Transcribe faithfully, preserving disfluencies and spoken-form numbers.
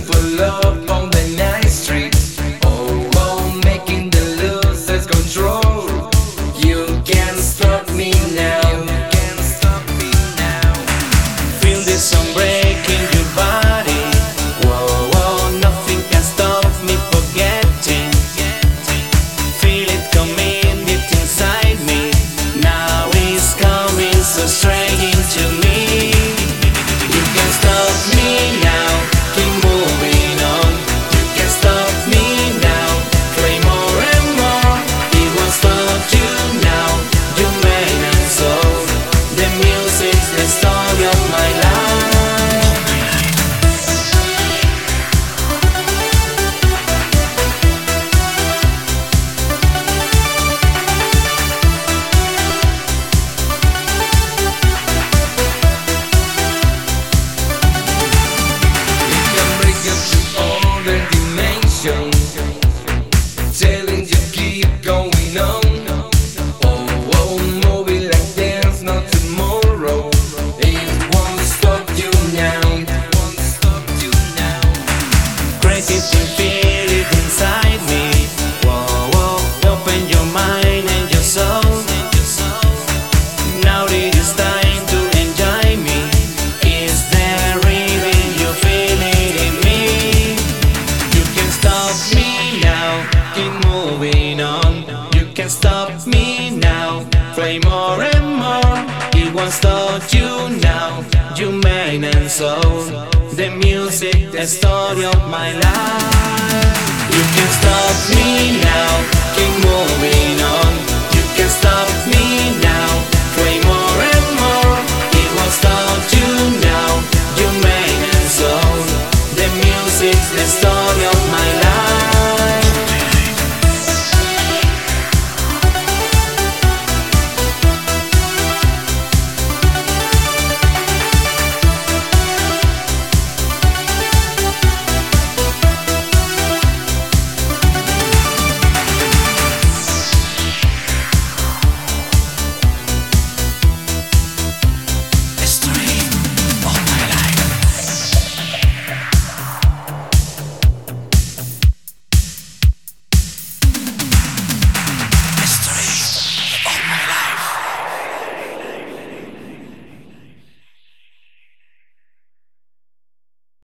for love on the night street. Oh, oh, making the losers control. You can't stop me now. You can't stop me now. Feel this song breaking your body. Whoa, whoa, nothing can stop me forgetting. Feel it coming deep inside me. Now it's coming so straight into me. You can't stop me now. Keep moving on. You can't stop me now. Play more and more. It won't stop you now. You made it so. The music's the story of my life. Telling you keep going on. Oh, oh, moving like there's no tomorrow. It won't stop you now. It won't stop you now. Crazy to feel it inside me. Whoa, whoa, open your mind and your soul. Now it is time to enjoy me. Is there even you feel it in me? You can stop me now. Keep moving on. You can stop me now. Play more and more. It won't stop you now. You man and soul. The music, the story of my life. You can stop me now. Keep moving on. You can stop me now.